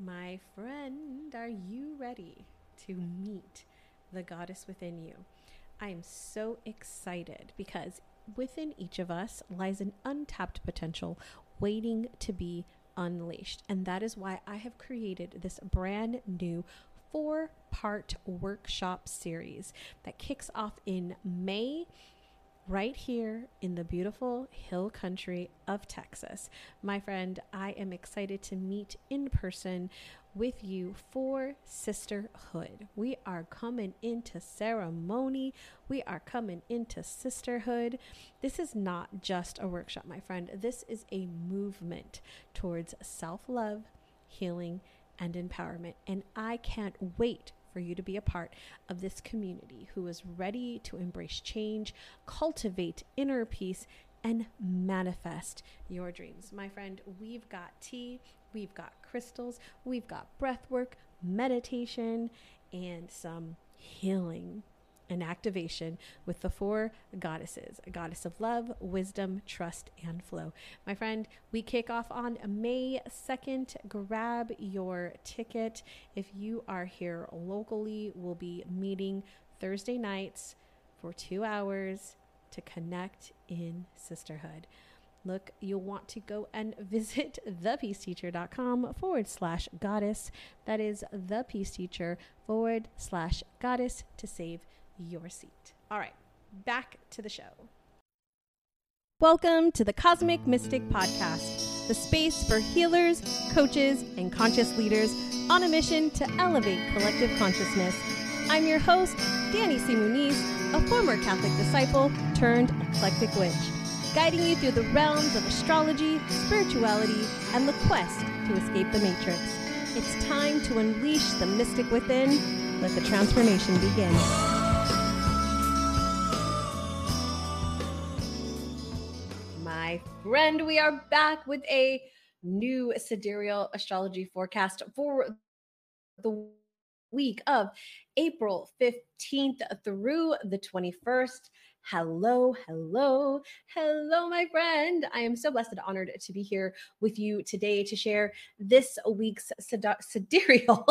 My friend, are you ready to meet the goddess within you? I am so excited because within each of us lies an untapped potential waiting to be unleashed. And that is why I have created this brand new 4-part workshop series that kicks off in May right here in the beautiful hill country of Texas. My friend, I am excited to meet in person with you for sisterhood. We are coming into ceremony. We are coming into sisterhood. This is not just a workshop, my friend. This is a movement towards self-love, healing, and empowerment. And I can't wait for you to be a part of this community who is ready to embrace change, cultivate inner peace, and manifest your dreams. My friend, we've got tea, we've got crystals, we've got breath work, meditation, and some healing and activation with the 4 goddesses: a goddess of love, wisdom, trust, and flow. My friend, we kick off on May 2nd. Grab your ticket. If you are here locally, we'll be meeting Thursday nights for 2 hours to connect in sisterhood. Look, you'll want to go and visit thepeaceteacher.com/goddess. That is thepeaceteacher/goddess to save your seat. All right, back to the show. Welcome to the Cosmic Mystic Podcast, the space for healers, coaches, and conscious leaders on a mission to elevate collective consciousness. I'm your host, Danny C. Muniz, a former Catholic disciple turned eclectic witch, guiding you through the realms of astrology, spirituality, and the quest to escape the matrix. It's time to unleash the mystic within. Let the transformation begin. My friend, we are back with a new sidereal astrology forecast for the week of April 15th through the 21st. Hello, my friend. I am so blessed and honored to be here with you today to share this week's sidereal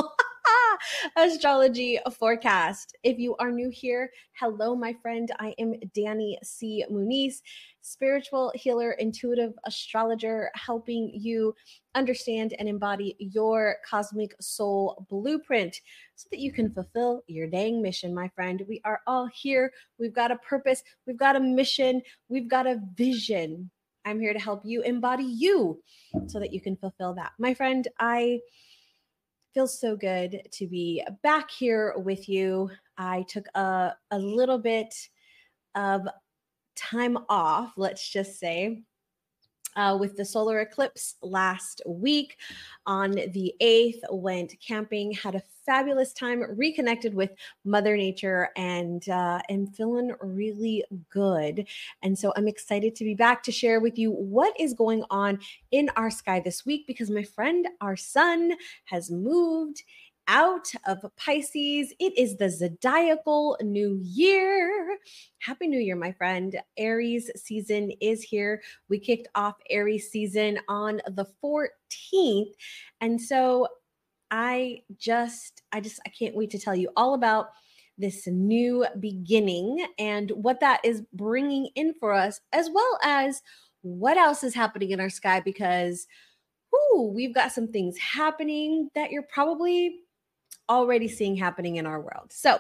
astrology forecast. If you are new here, hello, my friend. I am Danny C. Muniz, spiritual healer, intuitive astrologer, helping you understand and embody your cosmic soul blueprint so that you can fulfill your dang mission, my friend. We are all here. We've got a purpose. We've got a mission. We've got a vision. I'm here to help you embody you so that you can fulfill that. My friend, I feel so good to be back here with you. I took a little bit of time off, let's just say, with the solar eclipse last week on the 8th, went camping, had a fabulous time, reconnected with Mother Nature, and feeling really good. And so I'm excited to be back to share with you what is going on in our sky this week, because my friend, our sun has moved out of Pisces. It is the zodiacal new year. Happy New Year, my friend. Aries season is here. We kicked off Aries season on the 14th. And so I can't wait to tell you all about this new beginning and what that is bringing in for us, as well as what else is happening in our sky, because we've got some things happening that you're probably already seeing happening in our world. So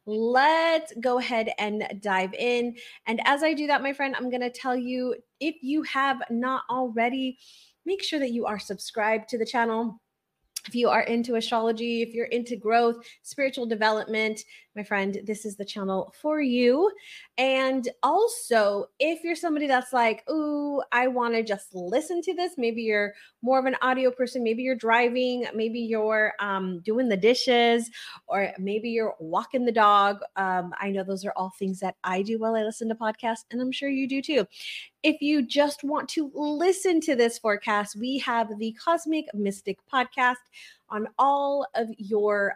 let's go ahead and dive in. And as I do that, my friend, I'm going to tell you, if you have not already, make sure that you are subscribed to the channel. If you are into astrology, if you're into growth, spiritual development, my friend, this is the channel for you. And also, if you're somebody that's like, ooh, I want to just listen to this, maybe you're more of an audio person, maybe you're driving, maybe you're doing the dishes, or maybe you're walking the dog. I know those are all things that I do while I listen to podcasts, and I'm sure you do too. If you just want to listen to this forecast, we have the Cosmic Mystic Podcast on all of your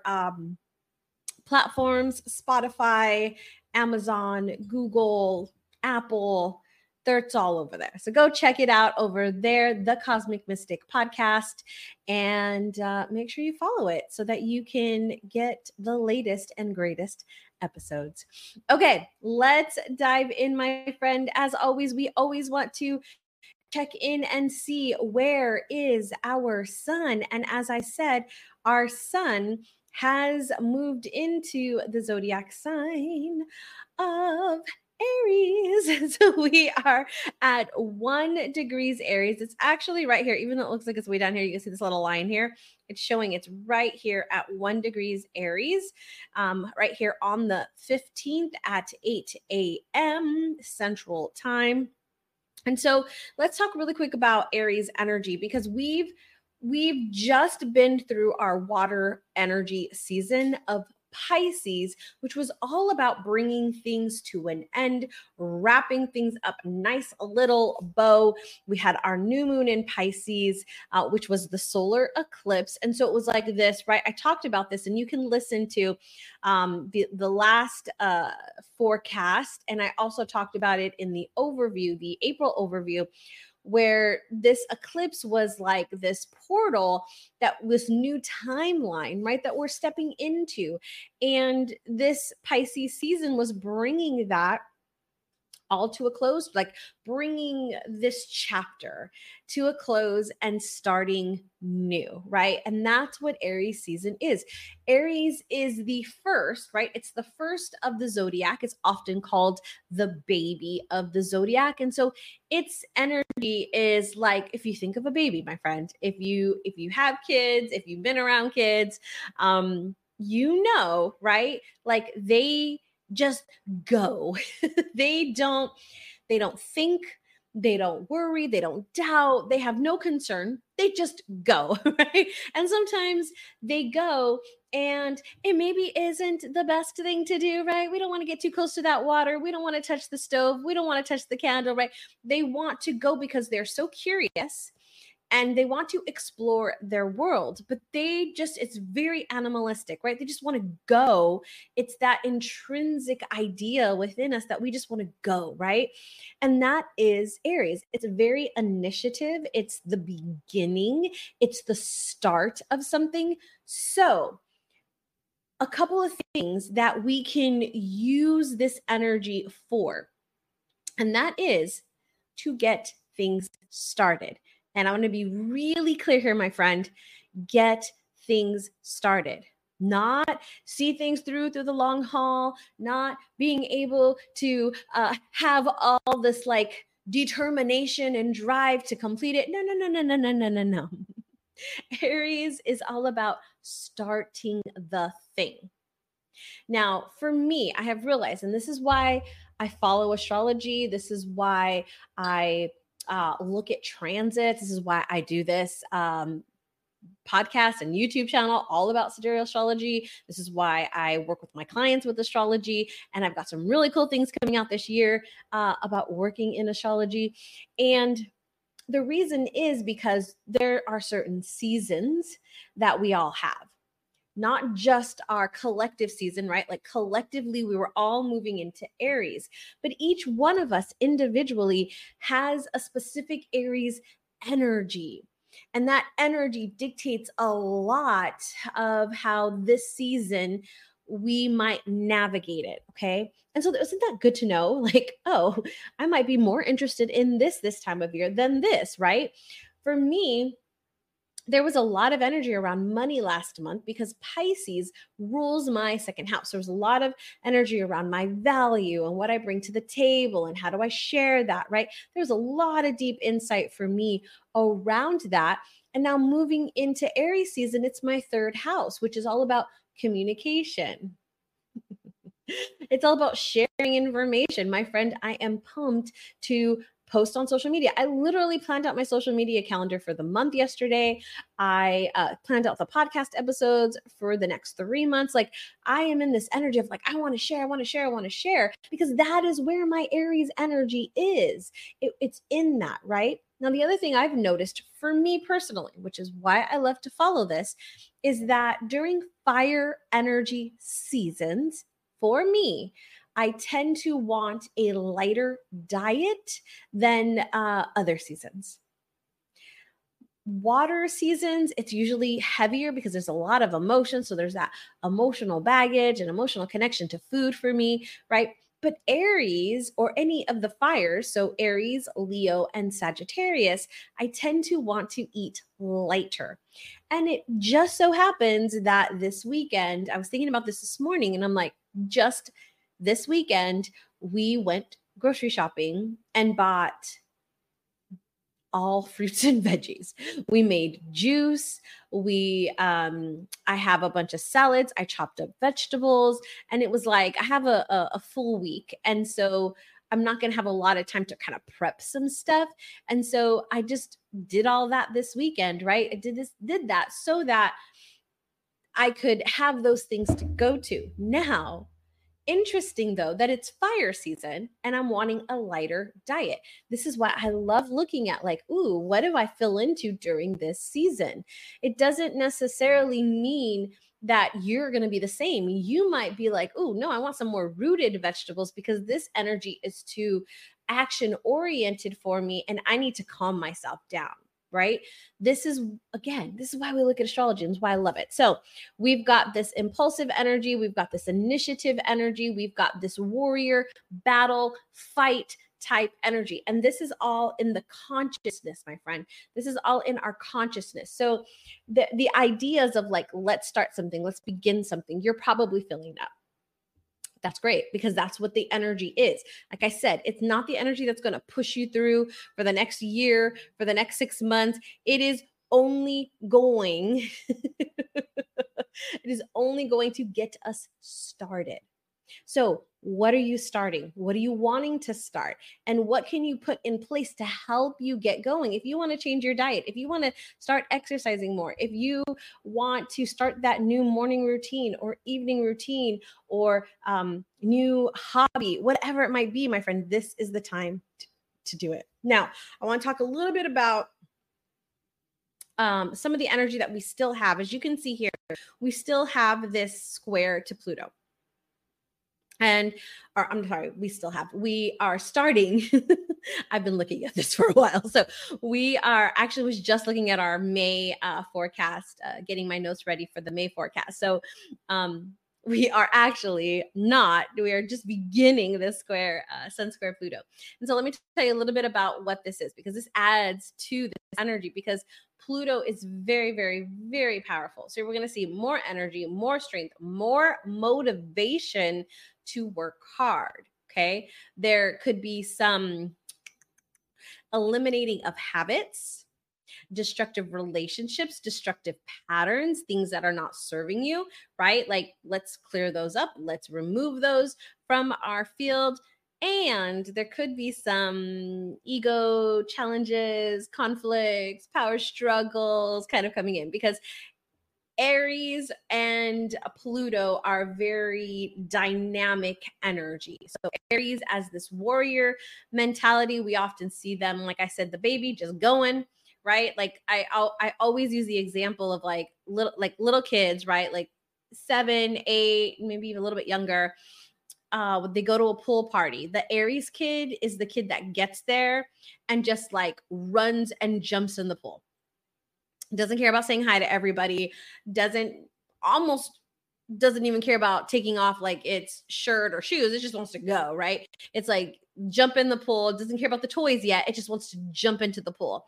platforms: Spotify, Amazon, Google, Apple, It's all over there. So go check it out over there, the Cosmic Mystic Podcast, and make sure you follow it so that you can get the latest and greatest episodes. Okay, let's dive in, my friend. As always, we always want to check in and see where is our sun. And as I said, our sun has moved into the zodiac sign of Aries. So we are at 1 degrees Aries. It's actually right here, even though it looks like it's way down here. You can see this little line here. It's showing it's right here at 1 degrees Aries, right here on the 15th at 8 a.m. Central Time. And so let's talk really quick about Aries energy, because we've just been through our water energy season of Pisces, which was all about bringing things to an end, wrapping things up, nice little bow. We had our new moon in Pisces, which was the solar eclipse. And so it was like this, right? I talked about this, and you can listen to the last forecast. And I also talked about it in the overview, the April overview, where this eclipse was like this portal, that this new timeline, right, that we're stepping into. And this Pisces season was bringing that all to a close, like bringing this chapter to a close and starting new, right? And that's what Aries season is. Aries is the first, right? It's the first of the zodiac. It's often called the baby of the zodiac. And so its energy is like, if you think of a baby, my friend, if you have kids, if you've been around kids, you know, right? Like they just go. they don't think, they don't worry, they don't doubt, they have no concern. They just go, right? And sometimes they go and it maybe isn't the best thing to do, right? We don't want to get too close to that water. We don't want to touch the stove. We don't want to touch the candle, right? They want to go because they're so curious and they want to explore their world, but it's very animalistic, right? They just want to go. It's that intrinsic idea within us that we just want to go, right? And that is Aries. It's very initiative. It's the beginning. It's the start of something. So a couple of things that we can use this energy for, and that is to get things started. And I want to be really clear here, my friend, get things started. Not see things through the long haul, not being able to have all this like determination and drive to complete it. No. Aries is all about starting the thing. Now, for me, I have realized, and this is why I follow astrology. This is why I look at transits. This is why I do this podcast and YouTube channel all about sidereal astrology. This is why I work with my clients with astrology. And I've got some really cool things coming out this year about working in astrology. And the reason is because there are certain seasons that we all have. Not just our collective season, right? Like collectively, we were all moving into Aries, but each one of us individually has a specific Aries energy. And that energy dictates a lot of how this season we might navigate it. Okay. And so isn't that good to know? Like, oh, I might be more interested in this time of year than this, right? For me, there was a lot of energy around money last month because Pisces rules my second house. There was a lot of energy around my value and what I bring to the table and how do I share that, right? There's a lot of deep insight for me around that. And now moving into Aries season, it's my third house, which is all about communication. It's all about sharing information. My friend, I am pumped to post on social media. I literally planned out my social media calendar for the month yesterday. I planned out the podcast episodes for the next 3 months. Like I am in this energy of like, I want to share, because that is where my Aries energy is. It's in that, right? Now, the other thing I've noticed for me personally, which is why I love to follow this, is that during fire energy seasons, for me, I tend to want a lighter diet than other seasons. Water seasons, it's usually heavier because there's a lot of emotion. So there's that emotional baggage and emotional connection to food for me, right? But Aries or any of the fires, so Aries, Leo, and Sagittarius, I tend to want to eat lighter. And it just so happens that this weekend, I was thinking about this morning, and I'm like, just this weekend, we went grocery shopping and bought all fruits and veggies. We made juice. I have a bunch of salads. I chopped up vegetables, and it was like I have a full week, and so I'm not going to have a lot of time to kind of prep some stuff. And so I just did all that this weekend, right? I did that so that I could have those things to go to. Now, interesting though that it's fire season and I'm wanting a lighter diet. This is why I love looking at, like, ooh, what do I fill into during this season? It doesn't necessarily mean that you're going to be the same. You might be like, ooh, no, I want some more rooted vegetables because this energy is too action oriented for me and I need to calm myself down. Right. This is, again, this is why we look at astrology and why I love it. So we've got this impulsive energy, we've got this initiative energy, we've got this warrior, battle, fight type energy. And this is all in the consciousness, my friend. This is all in our consciousness. So the ideas of like, let's start something, let's begin something, you're probably feeling that. That's great because that's what the energy is. Like I said, it's not the energy that's going to push you through for the next year, for the next 6 months. It is only going it is only going to get us started. So, what are you starting? What are you wanting to start? And what can you put in place to help you get going? If you want to change your diet, if you want to start exercising more, if you want to start that new morning routine or evening routine or new hobby, whatever it might be, my friend, this is the time to do it. Now, I want to talk a little bit about some of the energy that we still have. As you can see here, we still have this square to Pluto. And I'm sorry, we are starting. I've been looking at this for a while. So we are actually was just looking at our May forecast, getting my notes ready for the May forecast. So we are actually not, we are just beginning this square, Sun square Pluto. And so let me tell you a little bit about what this is, because this adds to this energy, because Pluto is very, very, very powerful. So we're going to see more energy, more strength, more motivation to work hard. Okay. There could be some eliminating of habits, destructive relationships, destructive patterns, things that are not serving you, right? Like, let's clear those up. Let's remove those from our field. And there could be some ego challenges, conflicts, power struggles kind of coming in, because Aries and Pluto are very dynamic energy. So Aries as this warrior mentality, we often see them, like I said, the baby just going, right? Like I always use the example of like little kids, right? Like 7, 8, maybe even a little bit younger. They go to a pool party. The Aries kid is the kid that gets there and just like runs and jumps in the pool. Doesn't care about saying hi to everybody, almost doesn't even care about taking off like its shirt or shoes. It just wants to go, right? It's like jump in the pool. It doesn't care about the toys yet. It just wants to jump into the pool.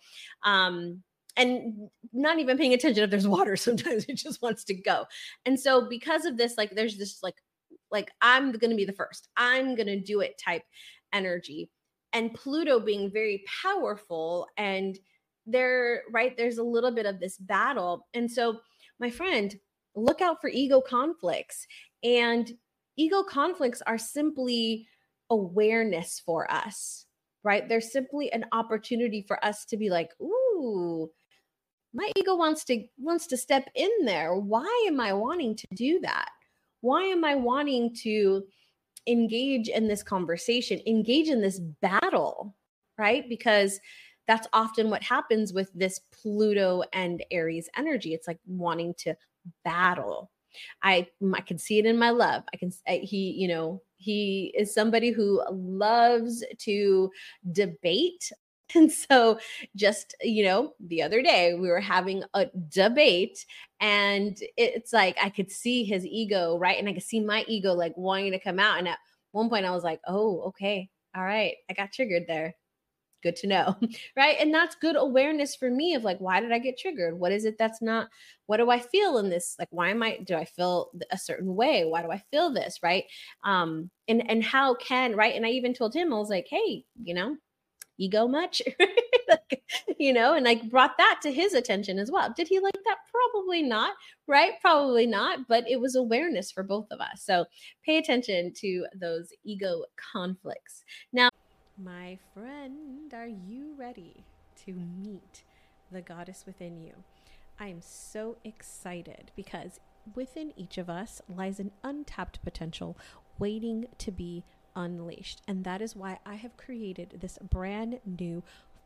And not even paying attention if there's water. Sometimes it just wants to go. And so because of this, like there's this like I'm going to be the first. I'm going to do it type energy. And Pluto being very powerful, and there's a little bit of this battle. And so, my friend, look out for ego conflicts. And ego conflicts are simply awareness for us, right? They're simply an opportunity for us to be like, ooh, my ego wants to step in there. Why am I wanting to do that? Why am I wanting to engage in this conversation, engage in this battle, right? Because that's often what happens with this Pluto and Aries energy. It's like wanting to battle. I can see it in my love. He is somebody who loves to debate. And so just, the other day we were having a debate, and it's like I could see his ego, right? And I could see my ego like wanting to come out. And at one point I was like, oh, okay. All right. I got triggered there. Good to know. Right. And that's good awareness for me of like, why did I get triggered? What is it that's not, what do I feel in this? Like, do I feel a certain way? Why do I feel this? Right. And how can, right. And I even told him, I was like, hey, ego much? Like, and like brought that to his attention as well. Did he like that? Probably not, right? Probably not, but it was awareness for both of us. So pay attention to those ego conflicts. Now, my friend, are you ready to meet the goddess within you? I am so excited because within each of us lies an untapped potential waiting to be unleashed. And that is why I have created this brand new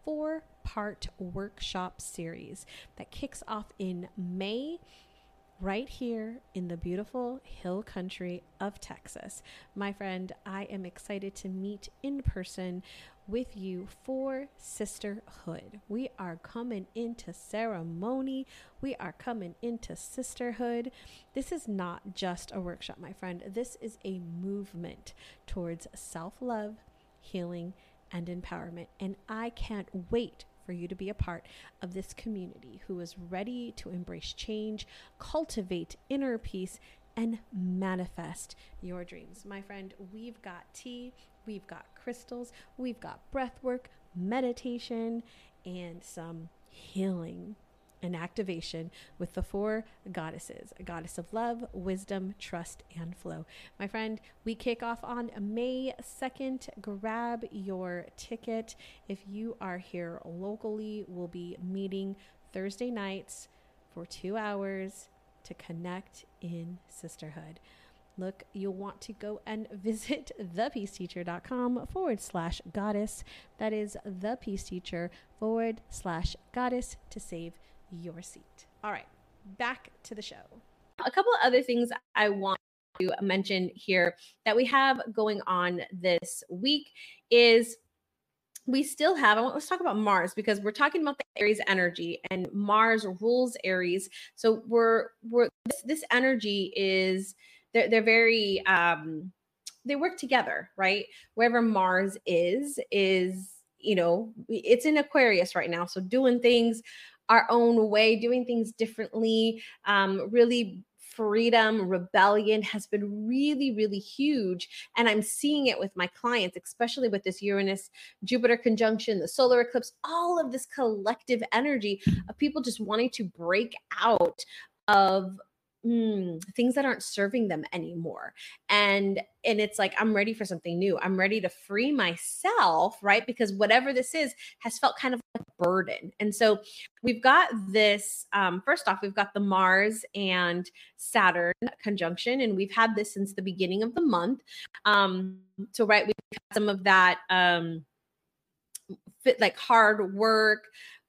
4-part workshop series that kicks off in May, right here in the beautiful hill country of Texas. My friend, I am excited to meet in person with you for sisterhood. We are coming into ceremony. We are coming into sisterhood. This is not just a workshop, my friend. This is a movement towards self-love, healing, and empowerment. And I can't wait for you to be a part of this community who is ready to embrace change, cultivate inner peace, and manifest your dreams. My friend, we've got tea, we've got crystals, we've got breath work, meditation, and some healing and activation with the 4 goddesses: a goddess of love, wisdom, trust, and flow. My friend, we kick off on May 2nd. Grab your ticket. If you are here locally, we'll be meeting Thursday nights for 2 hours to connect in sisterhood. Look, you'll want to go and visit thepeaceteacher.com/goddess. That is thepeaceteacher/goddess to save your seat. All right, back to the show. A couple of other things I want to mention here that we have going on this week is let's talk about Mars, because we're talking about the Aries energy, and Mars rules Aries. So this energy is, they're very, they work together, right? Wherever Mars is, it's in Aquarius right now. So doing things our own way, doing things differently, really freedom, rebellion has been really, really huge. And I'm seeing it with my clients, especially with this Uranus Jupiter conjunction, the solar eclipse, all of this collective energy of people just wanting to break out of things that aren't serving them anymore. And it's like, I'm ready for something new. I'm ready to free myself, right? Because whatever this is has felt kind of like a burden. And so we've got this, first off, we've got the Mars and Saturn conjunction, and we've had this since the beginning of the month. So right, we've had some of that fit, like hard work,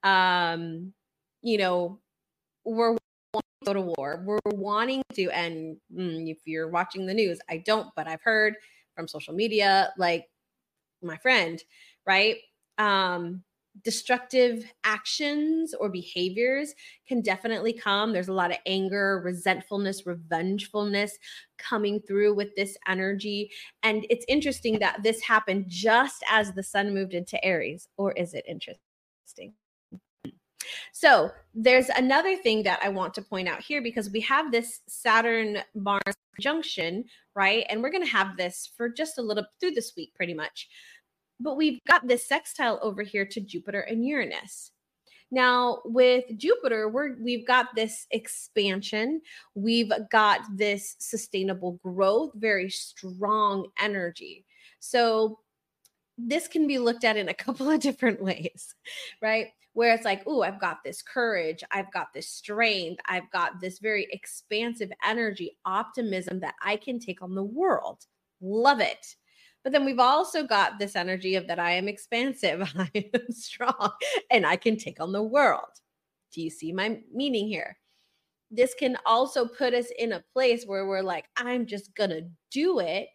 we're go to war. We're wanting to, and if you're watching the news, I don't, but I've heard from social media, like my friend, right? Destructive actions or behaviors can definitely come. There's a lot of anger, resentfulness, revengefulness coming through with this energy. And it's interesting that this happened just as the sun moved into Aries. Or is it interesting? So there's another thing that I want to point out here, because we have this Saturn-Mars conjunction, right? And we're going to have this for just a little through this week, pretty much. But we've got this sextile over here to Jupiter and Uranus. Now, with Jupiter, we've got this expansion. We've got this sustainable growth, very strong energy. So this can be looked at in a couple of different ways, right? Where it's like, oh, I've got this courage, I've got this strength, I've got this very expansive energy, optimism that I can take on the world. Love it. But then we've also got this energy of that I am expansive, I am strong, and I can take on the world. Do you see my meaning here? This can also put us in a place where we're like, I'm just gonna do it.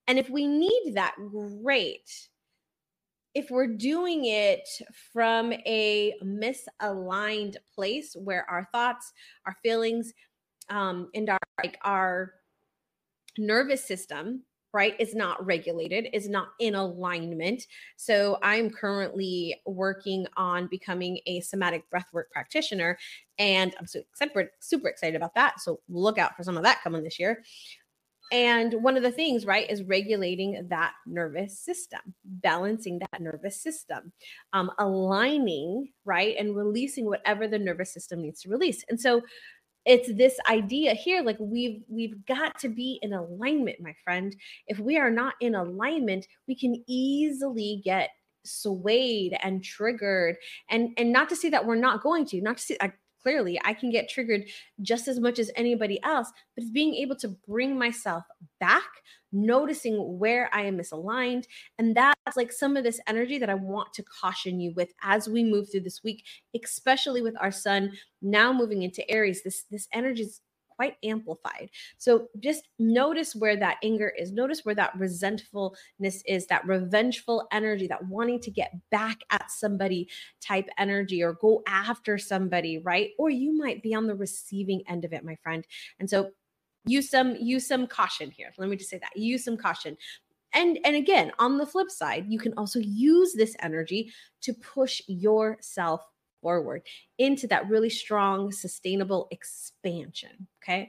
And if we need that, great. If we're doing it from a misaligned place where our thoughts, our feelings, and our nervous system, right, is not regulated, is not in alignment. So I'm currently working on becoming a somatic breathwork practitioner, and I'm super excited about that. So look out for some of that coming this year. And one of the things, right, is regulating that nervous system, balancing that nervous system, aligning, right, and releasing whatever the nervous system needs to release. And so it's this idea here, like we've got to be in alignment, my friend. If we are not in alignment, we can easily get swayed and triggered. And not to say that we're not going to, not to say clearly I can get triggered just as much as anybody else, but it's being able to bring myself back, noticing where I am misaligned. And that's like some of this energy that I want to caution you with as we move through this week, especially with our sun now moving into Aries. This energy is quite amplified. So just notice where that anger is. Notice where that resentfulness is, that revengeful energy, that wanting to get back at somebody type energy, or go after somebody, right? Or you might be on the receiving end of it, my friend. And so use some caution here. Let me just say that. Use some caution. And again, on the flip side, you can also use this energy to push yourself forward into that really strong, sustainable expansion. Okay.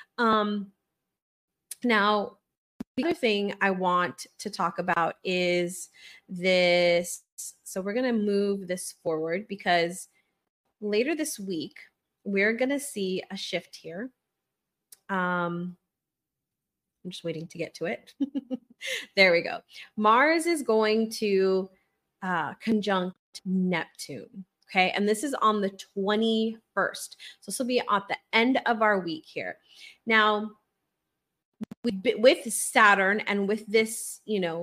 Now, the other thing I want to talk about is this. So we're going to move this forward because later this week, we're going to see a shift here. I'm just waiting to get to it. There we go. Mars is going to conjunct Neptune. Okay. And this is on the 21st. So this will be at the end of our week here. Now, with Saturn and with this,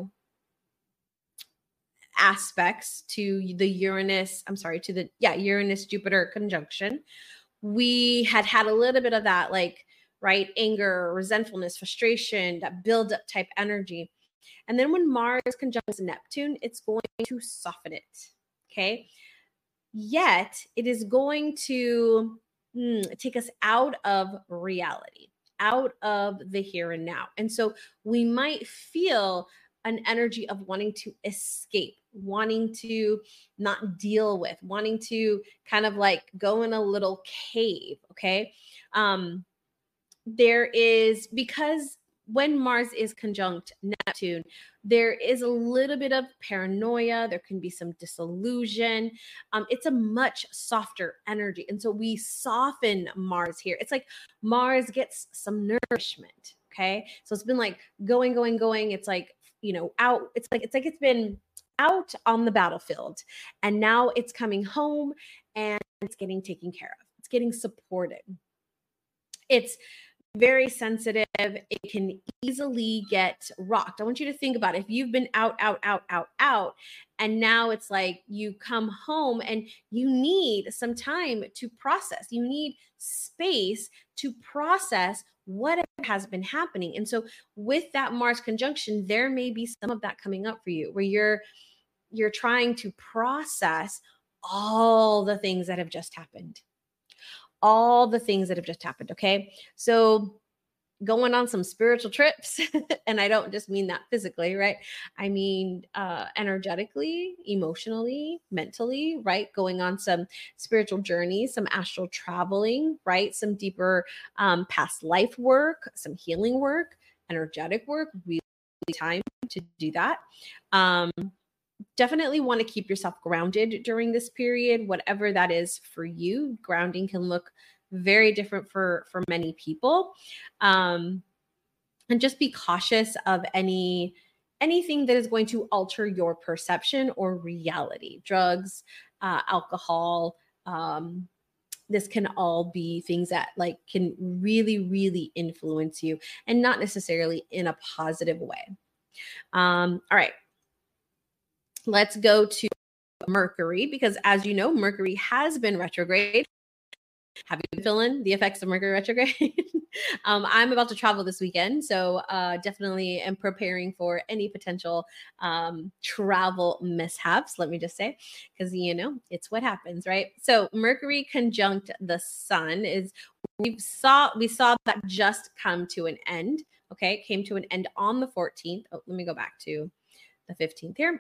aspects to the Uranus Jupiter conjunction, we had a little bit of that, like, right, anger, resentfulness, frustration, that build up type energy. And then when Mars conjuncts Neptune, it's going to soften it. Okay. Yet it is going to take us out of reality, out of the here and now. And so we might feel an energy of wanting to escape, wanting to not deal with, wanting to kind of like go in a little cave. Okay. There is, because when Mars is conjunct Neptune, there is a little bit of paranoia. There can be some disillusion. It's a much softer energy. And so we soften Mars here. It's like Mars gets some nourishment. Okay. So it's been like going. It's like, out. It's like it's been out on the battlefield, and now it's coming home and it's getting taken care of. It's getting supported. It's very sensitive. It can easily get rocked. I want you to think about it. If you've been out, and now it's like you come home and you need some time to process. You need space to process whatever has been happening. And so with that Mars conjunction, there may be some of that coming up for you, where you're trying to process all the things that have just happened. Okay. So going on some spiritual trips, and I don't just mean that physically, right? I mean, energetically, emotionally, mentally, right? Going on some spiritual journeys, some astral traveling, right? Some deeper past life work, some healing work, energetic work, really time to do that. Definitely want to keep yourself grounded during this period, whatever that is for you. Grounding can look very different for many people. And just be cautious of anything that is going to alter your perception or reality. Drugs, alcohol, this can all be things that like can really, really influence you, and not necessarily in a positive way. All right. Let's go to Mercury, because as you know, Mercury has been retrograde Have you been feeling the effects of Mercury retrograde? I'm about to travel this weekend, so definitely am preparing for any potential travel mishaps, let me just say, because, it's what happens, right? So Mercury conjunct the sun is, we saw that just come to an end. Okay, it came to an end on the 14th. Oh, let me go back to the 15th here.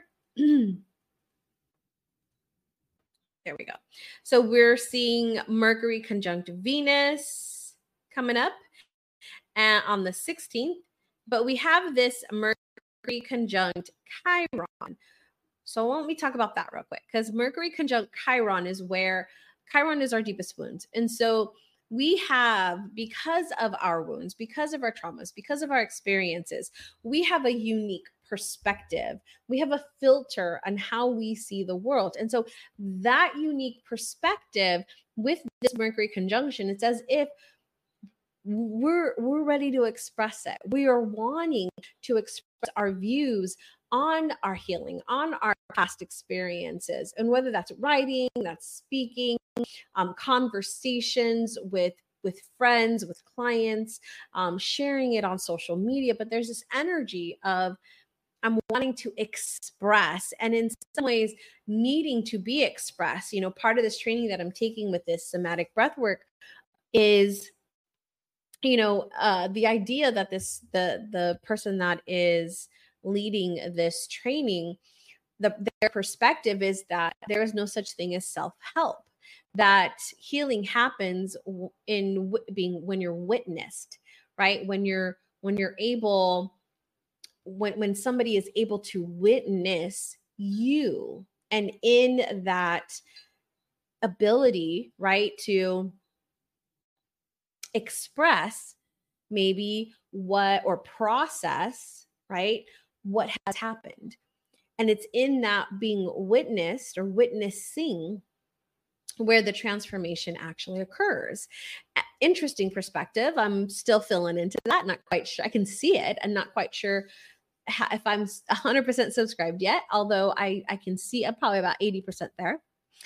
There we go. So we're seeing Mercury conjunct Venus coming up on the 16th, but we have this Mercury conjunct Chiron. So why don't we talk about that real quick? Because Mercury conjunct Chiron is where Chiron is our deepest wounds. And so we have, because of our wounds, because of our traumas, because of our experiences, we have a unique perspective. We have a filter on how we see the world. And so that unique perspective with this Mercury conjunction, it's as if we're ready to express it. We are wanting to express our views on our healing, on our past experiences, and whether that's writing, that's speaking, conversations with friends, with clients, sharing it on social media. But there's this energy of I'm wanting to express, and in some ways needing to be expressed. Part of this training that I'm taking with this somatic breath work is the idea that the person that is leading this training, their perspective is that there is no such thing as self-help, that healing happens when you're witnessed, right? When somebody is able to witness you, and in that ability, right, to express maybe or process, right, what has happened. And it's in that being witnessed or witnessing where the transformation actually occurs. Interesting perspective. I'm still filling into that. Not quite sure. I can see it. I'm not quite sure if I'm 100% subscribed yet, although I can see I'm probably about 80% there.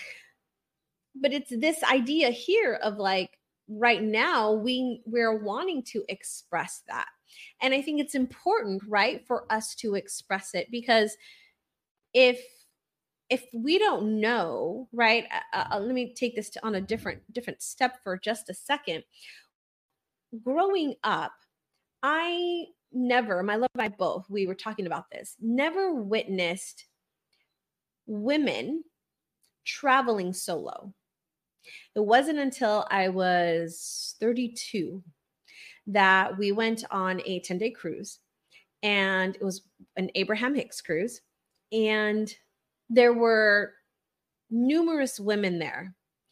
But it's this idea here of like, right now we're wanting to express that. And I think it's important, right, for us to express it, because if we don't know, right, let me take this on a different step for just a second. Growing up, my love and I both, we were talking about this, never witnessed women traveling solo. It wasn't until I was 32 that we went on a 10-day cruise, and it was an Abraham Hicks cruise. And there were numerous women there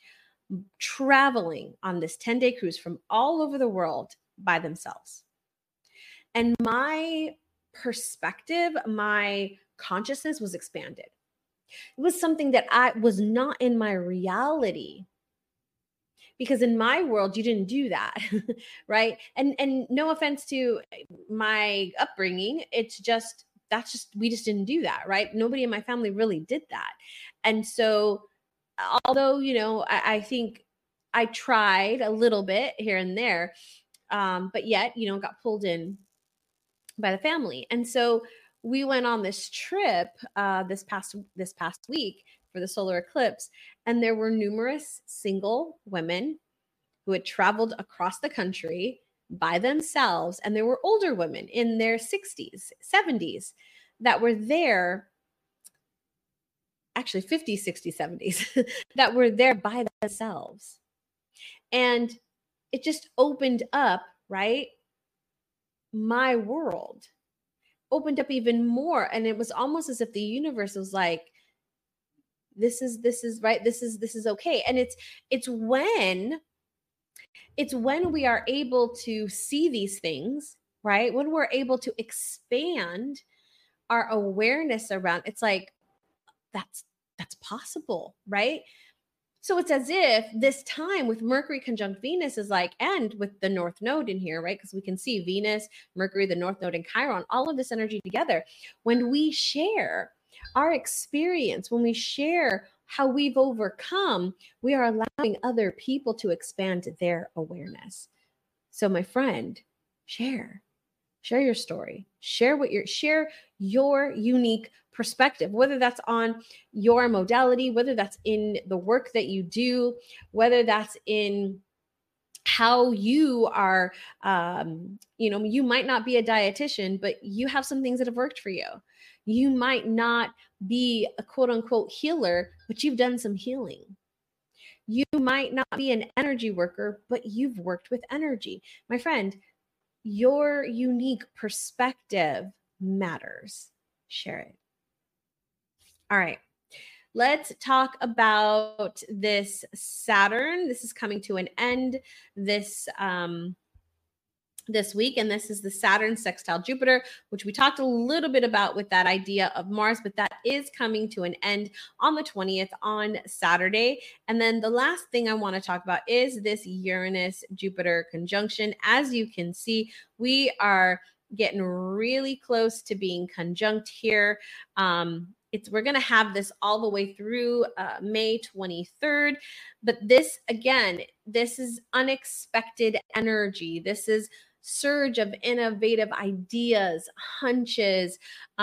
traveling on this 10-day cruise from all over the world by themselves. And my perspective, my consciousness was expanded. It was something that was not in my reality, because in my world you didn't do that. Right? And no offense to my upbringing, we just didn't do that, right? Nobody in my family really did that. And so although I think I tried a little bit here and there, but yet got pulled in by the family. And so we went on this trip this past week for the solar eclipse, and there were numerous single women who had traveled across the country by themselves, and there were older women in their 60s, 70s that were there, actually 50s, 60s, 70s, that were there by themselves. And it just opened up, right? My world opened up even more. And it was almost as if the universe was like, this is right. This is okay. And it's when we are able to see these things, right? When we're able to expand our awareness around, it's like, that's possible, right? So it's as if this time with Mercury conjunct Venus is like, and with the North Node in here, right? Because we can see Venus, Mercury, the North Node, and Chiron, all of this energy together. When we share our experience, when we share how we've overcome, we are allowing other people to expand their awareness. So my friend, share your story, share your unique perspective, whether that's on your modality, whether that's in the work that you do, whether that's in how you are, you might not be a dietitian, but you have some things that have worked for you. You might not be a quote unquote healer, but you've done some healing. You might not be an energy worker, but you've worked with energy. My friend, your unique perspective matters. Share it. All right. Let's talk about this Saturn. This is coming to an end this week, and this is the Saturn sextile Jupiter, which we talked a little bit about with that idea of Mars, but that is coming to an end on the 20th on Saturday. And then the last thing I want to talk about is this Uranus Jupiter conjunction. As you can see, we are getting really close to being conjunct here. We're going to have this all the way through May 23rd. But this, again, this is unexpected energy. This is surge of innovative ideas, hunches,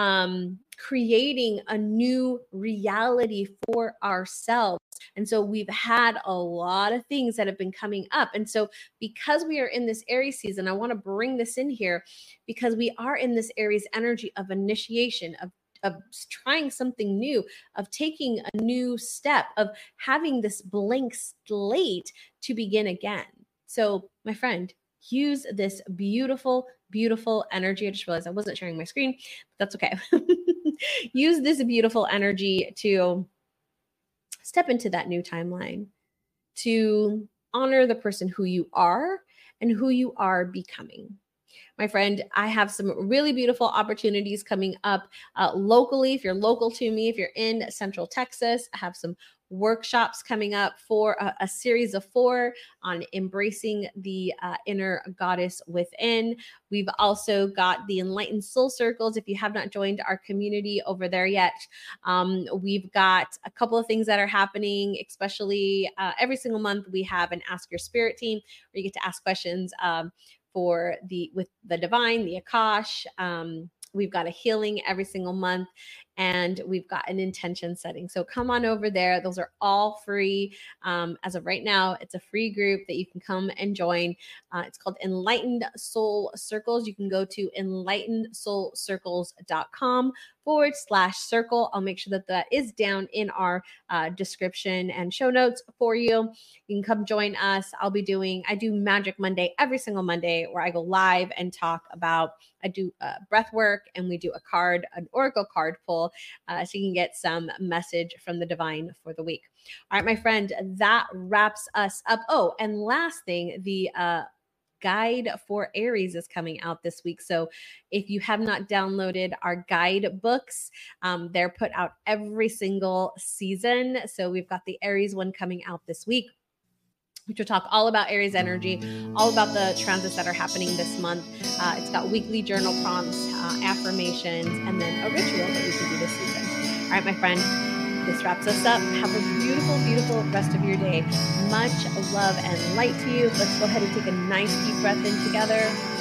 creating a new reality for ourselves. And so we've had a lot of things that have been coming up. And so because we are in this Aries season, I want to bring this in here because we are in this Aries energy of initiation, of trying something new, of taking a new step, of having this blank slate to begin again. So my friend, use this beautiful, beautiful energy. I just realized I wasn't sharing my screen, but that's okay. Use this beautiful energy to step into that new timeline, to honor the person who you are and who you are becoming. My friend, I have some really beautiful opportunities coming up locally. If you're local to me, if you're in Central Texas, I have some workshops coming up for a series of 4 on embracing the inner goddess within. We've also got the Enlightened Soul Circles. If you have not joined our community over there yet, we've got a couple of things that are happening, especially every single month we have an Ask Your Spirit team where you get to ask questions with the divine, the Akash. We've got a healing every single month, and we've got an intention setting. So come on over there. Those are all free. As of right now, it's a free group that you can come and join. It's called Enlightened Soul Circles. You can go to enlightenedsoulcircles.com/circle. I'll make sure that is down in our description and show notes for you. You can come join us. I do Magic Monday every single Monday where I go live and talk about, I do breath work, and we do an oracle card pull so you can get some message from the divine for the week. All right, my friend, that wraps us up. Oh, and last thing, the guide for Aries is coming out this week. So if you have not downloaded our guide books, they're put out every single season. So we've got the Aries one coming out this week, which will talk all about Aries energy, all about the transits that are happening this month. It's got weekly journal prompts, affirmations, and then a ritual that you can do this season. All right, my friend, this wraps us up. Have a beautiful, beautiful rest of your day. Much love and light to you. Let's go ahead and take a nice deep breath in together.